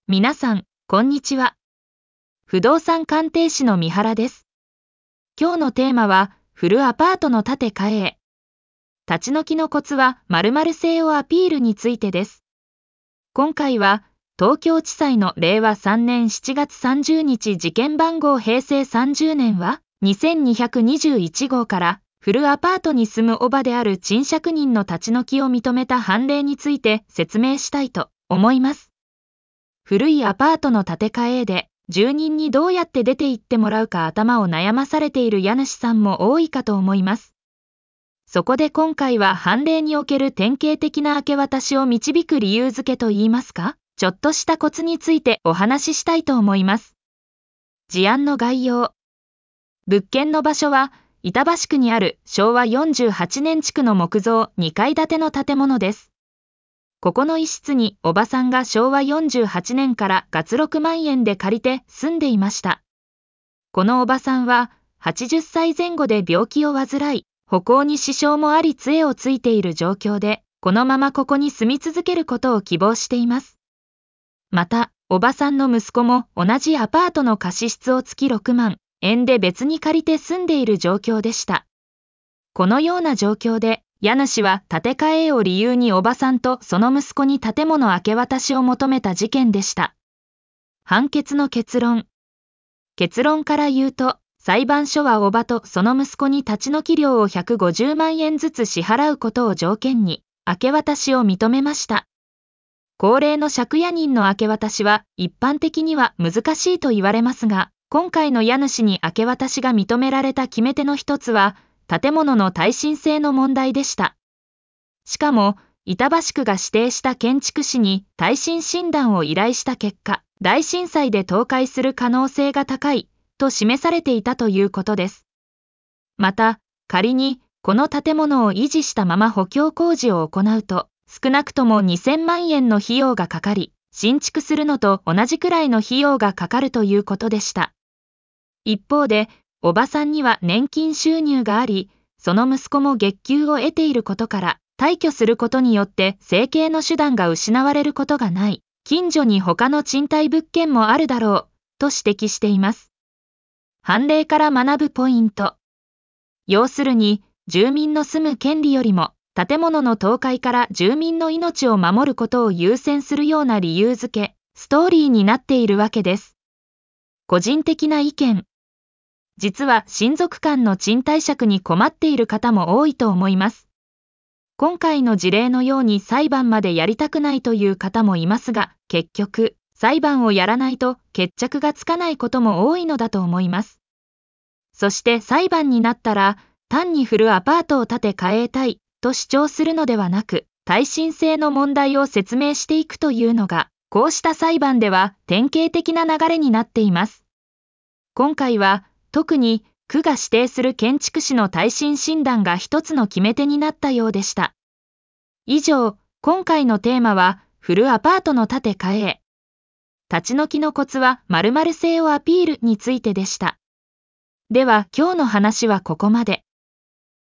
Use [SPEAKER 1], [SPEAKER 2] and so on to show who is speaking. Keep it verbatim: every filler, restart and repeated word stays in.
[SPEAKER 1] 皆さん、こんにちは。不動産鑑定士の三原です。今日のテーマは、フルアパートの建て替え。立ち退きのコツは〇〇性をアピールについてです。今回は、東京地裁のれいわさんねんしちがつさんじゅうにち事件番号平成さんじゅうねんはにせんにひゃくにじゅういちごうから、フルアパートに住む叔母である賃借人の立ち退きを認めた判例について説明したいと思います。古いアパートの建て替えで、住人にどうやって出て行ってもらうか頭を悩まされている家主さんも多いかと思います。そこで今回は判例における典型的な明け渡しを導く理由付けといいますか、ちょっとしたコツについてお話ししたいと思います。事案の概要。物件の場所は、板橋区にあるしょうわよんじゅうはちねん築の木造にかい建ての建物です。ここの一室におばさんがしょうわよんじゅうはちねんから月ろくまんえんで借りて住んでいました。このおばさんははちじゅっさいぜん後で病気を患い、歩行に支障もあり杖をついている状況で、このままここに住み続けることを希望しています。また、おばさんの息子も同じアパートの貸室を月ろくまんえんで別に借りて住んでいる状況でした。このような状況で、家主は建て替えを理由におばさんとその息子に建物明け渡しを求めた事件でした。判決の結論。結論から言うと、裁判所はおばとその息子に立ち退き料をひゃくごじゅうまんえんずつ支払うことを条件に、明け渡しを認めました。高齢の借家人の明け渡しは一般的には難しいと言われますが、今回の家主に明け渡しが認められた決め手の一つは、建物の耐震性の問題でした。しかも、板橋区が指定した建築士に耐震診断を依頼した結果、大震災で倒壊する可能性が高いと示されていたということです。また、仮にこの建物を維持したまま補強工事を行うと、少なくともにせんまんえんの費用がかかり、新築するのと同じくらいの費用がかかるということでした。一方で、おばさんには年金収入があり、その息子も月給を得ていることから、退去することによって生計の手段が失われることがない、近所に他の賃貸物件もあるだろう、と指摘しています。判例から学ぶポイント。要するに、住民の住む権利よりも、建物の倒壊から住民の命を守ることを優先するような理由付け、ストーリーになっているわけです。個人的な意見。実は親族間の賃貸借に困っている方も多いと思います。今回の事例のように裁判までやりたくないという方もいますが、結局、裁判をやらないと決着がつかないことも多いのだと思います。そして裁判になったら、単にフルアパートを建て替えたいと主張するのではなく、耐震性の問題を説明していくというのが、こうした裁判では典型的な流れになっています。今回は、特に区が指定する建築士の耐震診断が一つの決め手になったようでした。以上、今回のテーマはフルアパートの建て替え。立ち退きのコツは〇〇性をアピールについてでした。では今日の話はここまで。